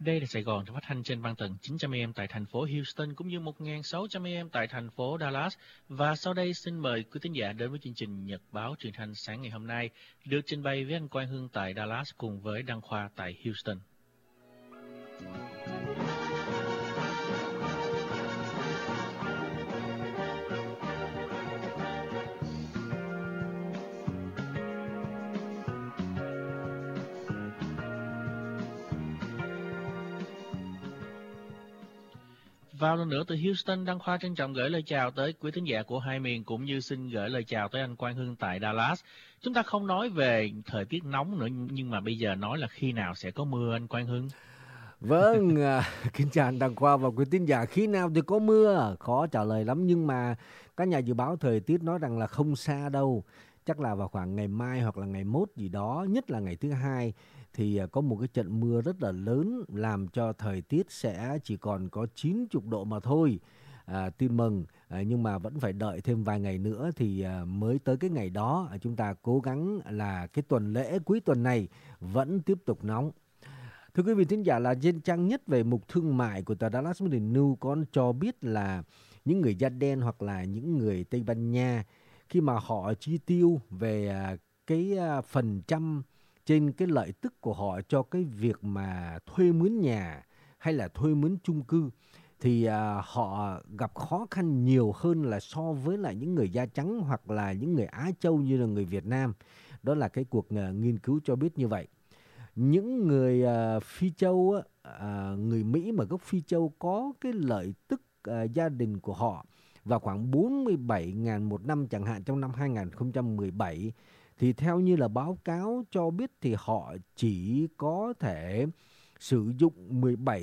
Đây là Sài Gòn phát thanh trên băng tần 900 AM tại thành phố Houston cũng như 1600 AM tại thành phố Dallas. Và sau đây xin mời quý thính giả đến với chương trình Nhật báo truyền thanh sáng ngày hôm nay được trình bày với anh Quang Hưng tại Dallas cùng với Đăng Khoa tại Houston. Vào lần nữa từ Houston, Đăng Khoa trân trọng gửi lời chào tới quý thính giả của hai miền cũng như xin gửi lời chào tới anh Quang Hưng tại Dallas. Chúng ta không nói về thời tiết nóng nữa nhưng mà bây giờ nói là khi nào sẽ có mưa anh Quang Hưng. Vâng, kính chào anh Đăng Khoa và quý thính giả. Khi nào thì có mưa? Khó trả lời lắm nhưng mà các nhà dự báo thời tiết nói rằng là không xa đâu. Chắc là vào khoảng ngày mai hoặc là ngày mốt gì đó, nhất là ngày thứ hai thì có một cái trận mưa rất là lớn làm cho thời tiết sẽ chỉ còn có 90 độ mà thôi. Tin mừng, nhưng mà vẫn phải đợi thêm vài ngày nữa thì mới tới cái ngày đó. Chúng ta cố gắng là cái tuần lễ cuối tuần này vẫn tiếp tục nóng. Thưa quý vị thính giả, là trên trang nhất về mục thương mại của tờ Dallas Morning News có cho biết là những người da đen hoặc là những người Tây Ban Nha khi mà họ chi tiêu về cái phần trăm trên cái lợi tức của họ cho cái việc mà thuê mướn nhà hay là thuê mướn chung cư thì họ gặp khó khăn nhiều hơn là so với lại những người da trắng hoặc là những người Á Châu như là người Việt Nam. Đó là cái cuộc nghiên cứu cho biết như vậy. Những người Phi Châu, người Mỹ mà gốc Phi Châu có cái lợi tức gia đình của họ vào khoảng 47.000 một năm chẳng hạn trong năm 2017 thì theo như là báo cáo cho biết thì họ chỉ có thể sử dụng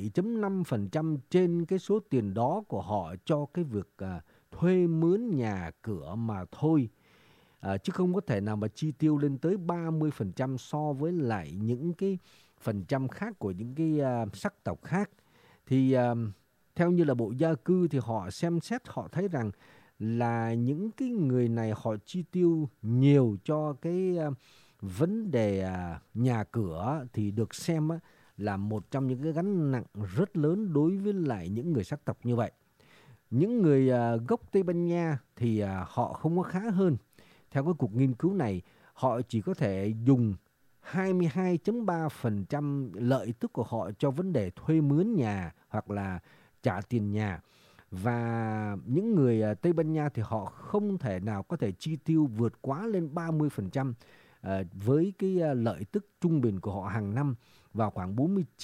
17.5% trên cái số tiền đó của họ cho cái việc thuê mướn nhà cửa mà thôi. Chứ không có thể nào mà chi tiêu lên tới 30% so với lại những cái phần trăm khác của những cái sắc tộc khác. Thì theo như là Bộ Gia cư thì họ xem xét họ thấy rằng là những cái người này họ chi tiêu nhiều cho cái vấn đề nhà cửa thì được xem là một trong những cái gánh nặng rất lớn đối với lại những người sắc tộc như vậy. Những người gốc Tây Ban Nha thì họ không có khá hơn. Theo cái cuộc nghiên cứu này, họ chỉ có thể dùng 22.3% lợi tức của họ cho vấn đề thuê mướn nhà hoặc là trả tiền nhà. Và những người Tây Ban Nha thì họ không thể nào có thể chi tiêu vượt quá lên 30% với cái lợi tức trung bình của họ hàng năm vào khoảng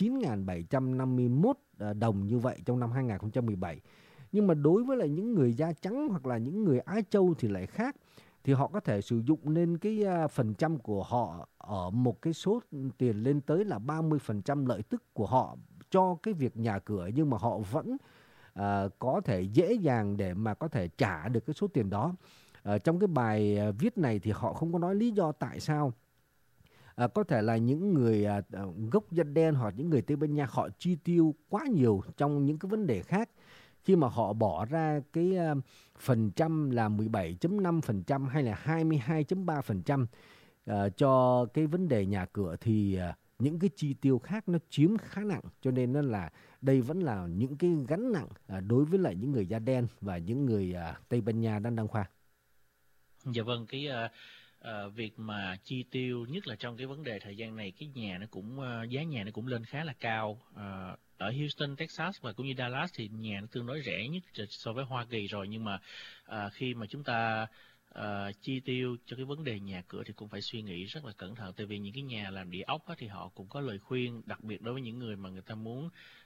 49.751 đồng như vậy trong năm 2017. Nhưng mà đối với lại những người da trắng hoặc là những người Á Châu thì lại khác. Thì họ có thể sử dụng lên cái phần trăm của họ ở một cái số tiền lên tới là 30% lợi tức của họ cho cái việc nhà cửa, nhưng mà họ vẫn có thể dễ dàng để mà có thể trả được cái số tiền đó. Trong cái bài viết này thì họ không có nói lý do tại sao. Có thể là những người gốc da đen hoặc những người Tây Ban Nha họ chi tiêu quá nhiều trong những cái vấn đề khác. Khi mà họ bỏ ra cái phần trăm là 17.5% hay là 22.3% cho cái vấn đề nhà cửa thì những cái chi tiêu khác nó chiếm khá nặng. Cho nên nó là đây vẫn là những cái gánh nặng đối với lại những người da đen và những người Tây Ban Nha đang Khoa. Dạ vâng, cái việc mà chi tiêu nhất là trong cái vấn đề thời gian này, cái nhà nó cũng giá nhà nó cũng lên khá là cao. Ở Houston, Texas và cũng như Dallas thì nhà nó tương đối rẻ nhất so với Hoa Kỳ rồi, nhưng mà khi mà chúng ta chi tiêu cho cái vấn đề nhà cửa thì cũng phải suy nghĩ rất là cẩn thận, tại vì những cái nhà làm địa ốc thì họ cũng có lời khuyên, đặc biệt đối với những người mà người ta muốn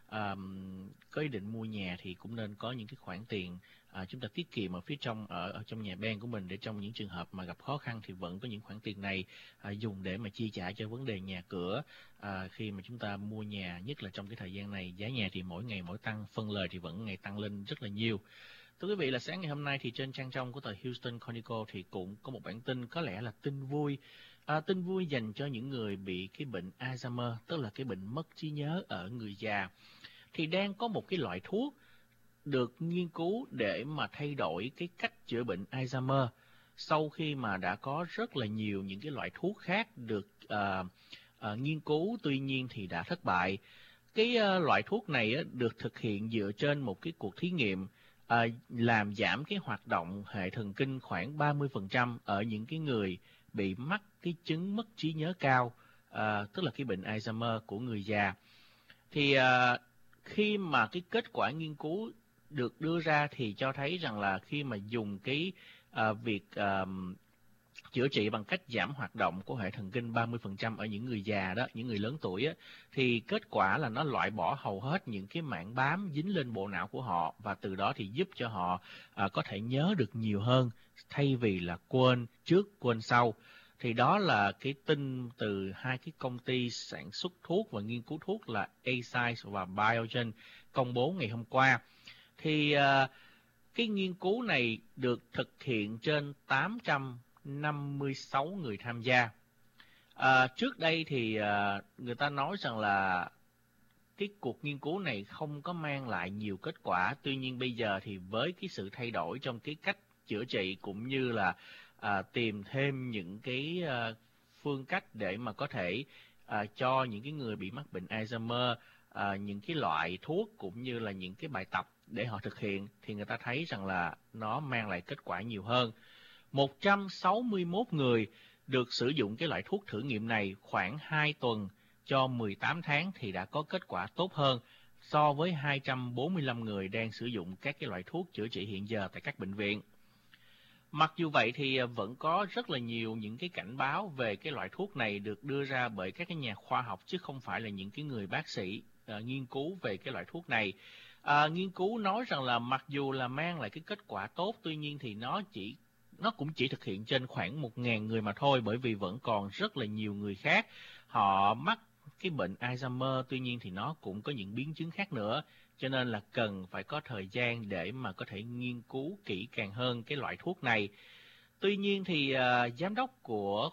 có ý định mua nhà thì cũng nên có những cái khoản tiền chúng ta tiết kiệm ở phía trong ở trong nhà ban của mình, để trong những trường hợp mà gặp khó khăn thì vẫn có những khoản tiền này dùng để mà chi trả cho vấn đề nhà cửa khi mà chúng ta mua nhà, nhất là trong cái thời gian này giá nhà thì mỗi ngày mỗi tăng, phân lời thì vẫn ngày tăng lên rất là nhiều. Thưa quý vị, là sáng ngày hôm nay thì trên trang trong của tờ Houston Chronicle thì cũng có một bản tin có lẽ là tin vui. Tin vui dành cho những người bị cái bệnh Alzheimer, tức là cái bệnh mất trí nhớ ở người già. Thì đang có một cái loại thuốc được nghiên cứu để mà thay đổi cái cách chữa bệnh Alzheimer, sau khi mà đã có rất là nhiều những cái loại thuốc khác được nghiên cứu, tuy nhiên thì đã thất bại. Cái loại thuốc này được thực hiện dựa trên một cái cuộc thí nghiệm làm giảm cái hoạt động hệ thần kinh khoảng 30% ở những cái người bị mắc cái chứng mất trí nhớ cao, tức là cái bệnh Alzheimer của người già. Thì khi mà cái kết quả nghiên cứu được đưa ra thì cho thấy rằng là khi mà dùng cái việc chữa trị bằng cách giảm hoạt động của hệ thần kinh 30% ở những người già đó, những người lớn tuổi thì kết quả là nó loại bỏ hầu hết những cái mảng bám dính lên bộ não của họ, và từ đó thì giúp cho họ có thể nhớ được nhiều hơn thay vì là quên trước quên sau. Thì đó là cái tin từ hai cái công ty sản xuất thuốc và nghiên cứu thuốc là Eisai và Biogen công bố ngày hôm qua. Thì cái nghiên cứu này được thực hiện trên 856 người tham gia. Trước đây thì người ta nói rằng là cái cuộc nghiên cứu này không có mang lại nhiều kết quả. Tuy nhiên bây giờ thì với cái sự thay đổi trong cái cách chữa trị cũng như là tìm thêm những cái phương cách để mà có thể cho những cái người bị mắc bệnh Alzheimer những cái loại thuốc cũng như là những cái bài tập để họ thực hiện, thì người ta thấy rằng là nó mang lại kết quả nhiều hơn. 161 người được sử dụng cái loại thuốc thử nghiệm này khoảng 2 tuần cho 18 tháng thì đã có kết quả tốt hơn so với 245 người đang sử dụng các cái loại thuốc chữa trị hiện giờ tại các bệnh viện. Mặc dù vậy thì vẫn có rất là nhiều những cái cảnh báo về cái loại thuốc này được đưa ra bởi các cái nhà khoa học chứ không phải là những cái người bác sĩ nghiên cứu về cái loại thuốc này. Nghiên cứu nói rằng là mặc dù là mang lại cái kết quả tốt, tuy nhiên thì nó cũng chỉ thực hiện trên khoảng 1.000 người mà thôi, bởi vì vẫn còn rất là nhiều người khác họ mắc cái bệnh Alzheimer, tuy nhiên thì nó cũng có những biến chứng khác nữa, cho nên là cần phải có thời gian để mà có thể nghiên cứu kỹ càng hơn cái loại thuốc này. Tuy nhiên thì giám đốc của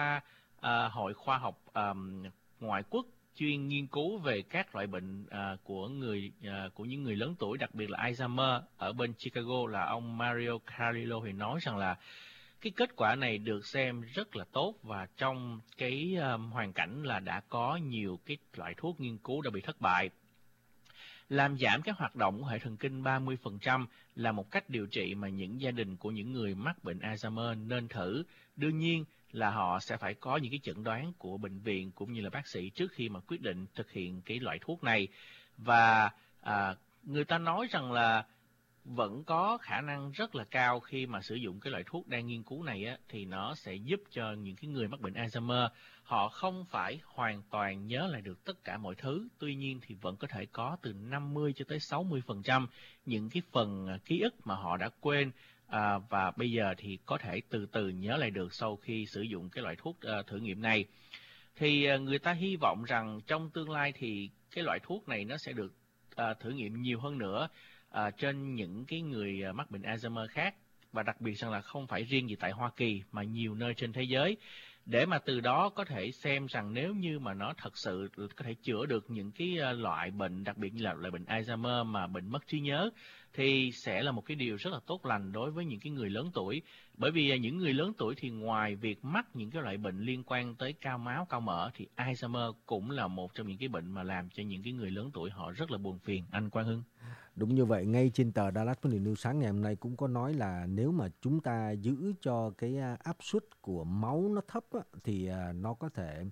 Hội Khoa học Ngoại quốc chuyên nghiên cứu về các loại bệnh của những người lớn tuổi, đặc biệt là Alzheimer ở bên Chicago là ông Mario Carrillo thì nói rằng là cái kết quả này được xem rất là tốt, và trong cái hoàn cảnh là đã có nhiều cái loại thuốc nghiên cứu đã bị thất bại. Làm giảm các hoạt động của hệ thần kinh 30% là một cách điều trị mà những gia đình của những người mắc bệnh Alzheimer nên thử. Đương nhiên là họ sẽ phải có những cái chẩn đoán của bệnh viện cũng như là bác sĩ trước khi mà quyết định thực hiện cái loại thuốc này. Và người ta nói rằng là vẫn có khả năng rất là cao khi mà sử dụng cái loại thuốc đang nghiên cứu này thì nó sẽ giúp cho những cái người mắc bệnh Alzheimer họ không phải hoàn toàn nhớ lại được tất cả mọi thứ, tuy nhiên thì vẫn có thể có từ 50 cho tới 60% những cái phần ký ức mà họ đã quên, và bây giờ thì có thể từ từ nhớ lại được sau khi sử dụng cái loại thuốc thử nghiệm này. Thì người ta hy vọng rằng trong tương lai thì cái loại thuốc này nó sẽ được thử nghiệm nhiều hơn nữa trên những cái người mắc bệnh Alzheimer khác, và đặc biệt rằng là không phải riêng gì tại Hoa Kỳ mà nhiều nơi trên thế giới, để mà từ đó có thể xem rằng nếu như mà nó thật sự có thể chữa được những cái loại bệnh, đặc biệt như là loại bệnh Alzheimer mà bệnh mất trí nhớ, thì sẽ là một cái điều rất là tốt lành đối với những cái người lớn tuổi. Bởi vì những người lớn tuổi thì ngoài việc mắc những cái loại bệnh liên quan tới cao máu, cao mỡ, thì Alzheimer cũng là một trong những cái bệnh mà làm cho những cái người lớn tuổi họ rất là buồn phiền. Anh Quang Hưng. Đúng như vậy, ngay trên tờ Dallas Morning News sáng ngày hôm nay cũng có nói là nếu mà chúng ta giữ cho cái áp suất của máu nó thấp thì nó có thể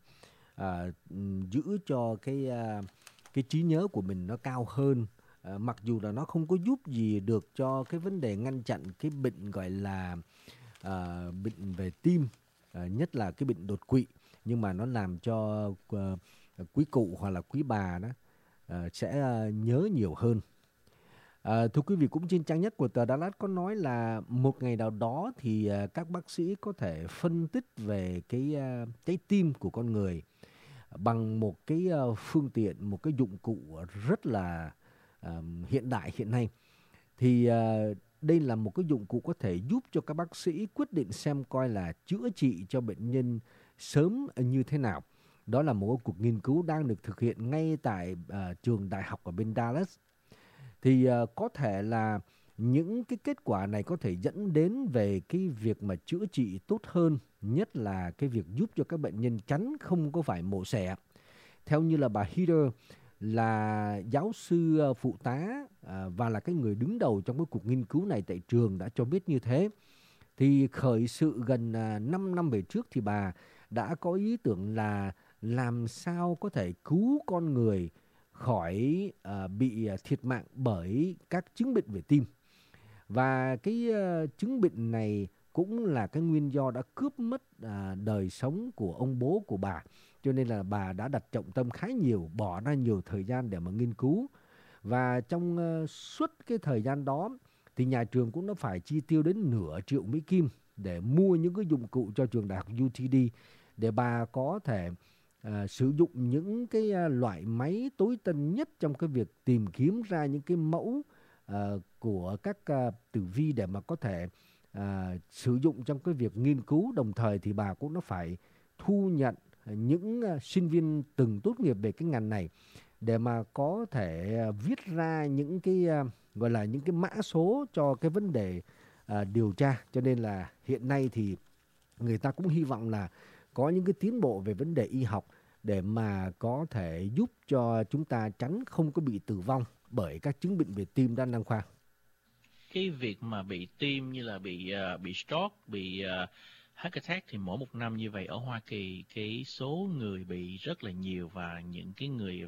giữ cho cái trí nhớ của mình nó cao hơn. Mặc dù là nó không có giúp gì được cho cái vấn đề ngăn chặn cái bệnh gọi là bệnh về tim, nhất là cái bệnh đột quỵ, nhưng mà nó làm cho quý cụ hoặc là quý bà đó sẽ nhớ nhiều hơn. Thưa quý vị, cũng trên trang nhất của tờ Dallas có nói là một ngày nào đó thì các bác sĩ có thể phân tích về cái tim của con người bằng một cái phương tiện, một cái dụng cụ rất là hiện đại hiện nay. Thì đây là một cái dụng cụ có thể giúp cho các bác sĩ quyết định xem coi là chữa trị cho bệnh nhân sớm như thế nào. Đó là một cuộc nghiên cứu đang được thực hiện ngay tại trường đại học ở bên Dallas. Thì có thể là những cái kết quả này có thể dẫn đến về cái việc mà chữa trị tốt hơn, nhất là cái việc giúp cho các bệnh nhân tránh không có phải mổ xẻ. Theo như là bà Heather là giáo sư phụ tá và là cái người đứng đầu trong cái cuộc nghiên cứu này tại trường đã cho biết như thế. Thì khởi sự gần 5 năm về trước thì bà đã có ý tưởng là làm sao có thể cứu con người khỏi bị thiệt mạng bởi các chứng bệnh về tim. Và cái chứng bệnh này cũng là cái nguyên do đã cướp mất đời sống của ông bố của bà. Cho nên là bà đã đặt trọng tâm khá nhiều, bỏ ra nhiều thời gian để mà nghiên cứu. Và trong suốt cái thời gian đó thì nhà trường cũng đã phải chi tiêu đến nửa triệu Mỹ Kim để mua những cái dụng cụ cho trường đại học UTD để bà có thể sử dụng những cái loại máy tối tân nhất trong cái việc tìm kiếm ra những cái mẫu của các tử vi để mà có thể sử dụng trong cái việc nghiên cứu. Đồng thời thì bà cũng đã phải thu nhận những sinh viên từng tốt nghiệp về cái ngành này để mà có thể viết ra những cái gọi là những cái mã số cho cái vấn đề điều tra. Cho nên là hiện nay thì người ta cũng hy vọng là có những cái tiến bộ về vấn đề y học để mà có thể giúp cho chúng ta tránh không có bị tử vong bởi các chứng bệnh về tim đăng khoa. Cái việc mà bị tim như là bị stroke, bị heart attack thì mỗi một năm như vậy ở Hoa Kỳ cái số người bị rất là nhiều, và những cái người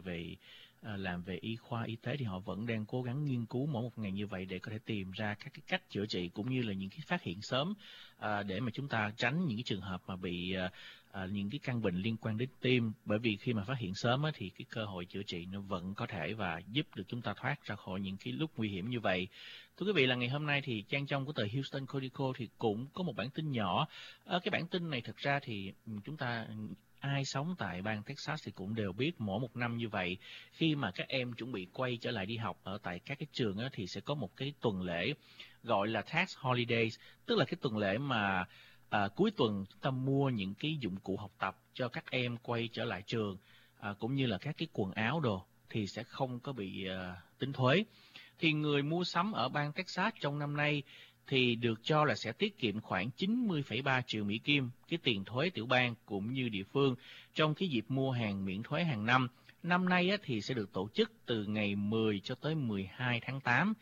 làm về y khoa y tế thì họ vẫn đang cố gắng nghiên cứu mỗi một ngày như vậy để có thể tìm ra các cái cách chữa trị cũng như là những cái phát hiện sớm để mà chúng ta tránh những cái trường hợp mà bị những cái căn bệnh liên quan đến tim. Bởi vì khi mà phát hiện sớm thì cái cơ hội chữa trị nó vẫn có thể và giúp được chúng ta thoát ra khỏi những cái lúc nguy hiểm như vậy. Thưa quý vị, là ngày hôm nay thì trang trong của tờ Houston Chronicle thì cũng có một bản tin nhỏ. Cái bản tin này thực ra thì chúng ta ai sống tại bang Texas thì cũng đều biết mỗi một năm như vậy, khi mà các em chuẩn bị quay trở lại đi học ở tại các cái trường thì sẽ có một cái tuần lễ gọi là Tax Holidays, tức là cái tuần lễ mà cuối tuần chúng ta mua những cái dụng cụ học tập cho các em quay trở lại trường, cũng như là các cái quần áo đồ thì sẽ không có bị tính thuế. Thì người mua sắm ở bang Texas trong năm nay thì được cho là sẽ tiết kiệm khoảng 90,3 triệu Mỹ Kim, cái tiền thuế tiểu bang cũng như địa phương, trong cái dịp mua hàng miễn thuế hàng năm. Năm nay thì sẽ được tổ chức từ ngày 10 cho tới 12 tháng 8.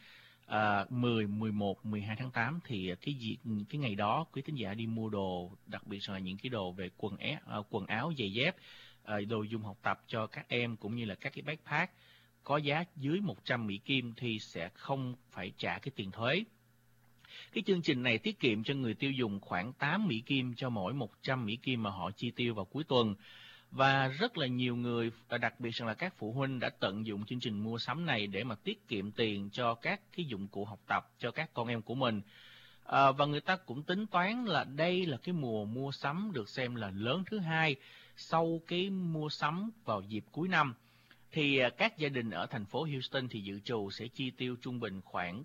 10, 11, 12 tháng 8 thì cái ngày đó quý thính giả đi mua đồ, đặc biệt là những cái đồ về quần áo, giày dép, đồ dùng học tập cho các em cũng như là các cái backpack có giá dưới 100 Mỹ Kim thì sẽ không phải trả cái tiền thuế. Cái chương trình này tiết kiệm cho người tiêu dùng khoảng 8 Mỹ Kim cho mỗi 100 Mỹ Kim mà họ chi tiêu vào cuối tuần. Và rất là nhiều người, đặc biệt là các phụ huynh đã tận dụng chương trình mua sắm này để mà tiết kiệm tiền cho các cái dụng cụ học tập cho các con em của mình. Và người ta cũng tính toán là đây là cái mùa mua sắm được xem là lớn thứ hai sau cái mua sắm vào dịp cuối năm. Thì các gia đình ở thành phố Houston thì dự trù sẽ chi tiêu trung bình khoảng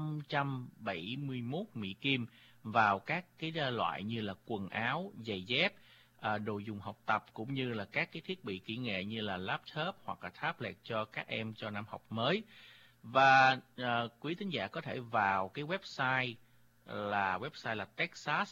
571 Mỹ Kim vào các cái loại như là quần áo, giày dép, đồ dùng học tập cũng như là các cái thiết bị kỹ nghệ như là laptop hoặc là tablet cho các em cho năm học mới. Và quý thính giả có thể vào cái website là Texas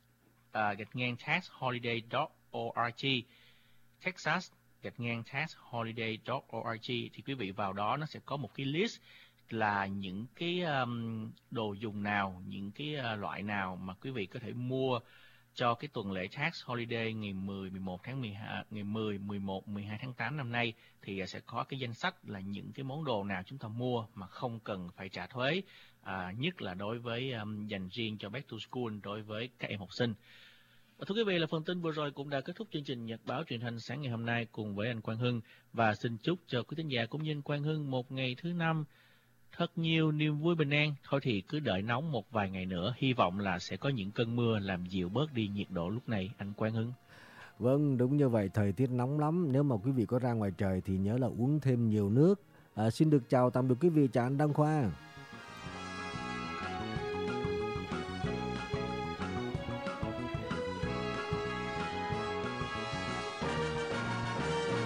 taxholiday.org, Texas taxholiday.org. Thì quý vị vào đó nó sẽ có một cái list là những cái đồ dùng nào, những cái loại nào mà quý vị có thể mua cho cái tuần lễ Tax Holiday ngày 10, 11 tháng 12, ngày 10, 11, 12 tháng 8 năm nay, thì sẽ có cái danh sách là những cái món đồ nào chúng ta mua mà không cần phải trả thuế, nhất là đối với dành riêng cho Back to School đối với các em học sinh. Và thưa quý vị, là phần tin vừa rồi cũng đã kết thúc chương trình Nhật báo truyền thanh sáng ngày hôm nay cùng với anh Quang Hưng, và xin chúc cho quý thính giả cũng như anh Quang Hưng một ngày thứ năm thật nhiều niềm vui bình an. Thôi thì cứ đợi nóng một vài ngày nữa, hy vọng là sẽ có những cơn mưa làm dịu bớt đi nhiệt độ lúc này, anh Quang Hưng. Vâng, đúng như vậy, thời tiết nóng lắm. Nếu mà quý vị có ra ngoài trời thì nhớ là uống thêm nhiều nước. Xin được chào tạm biệt quý vị, chào anh Đăng Khoa.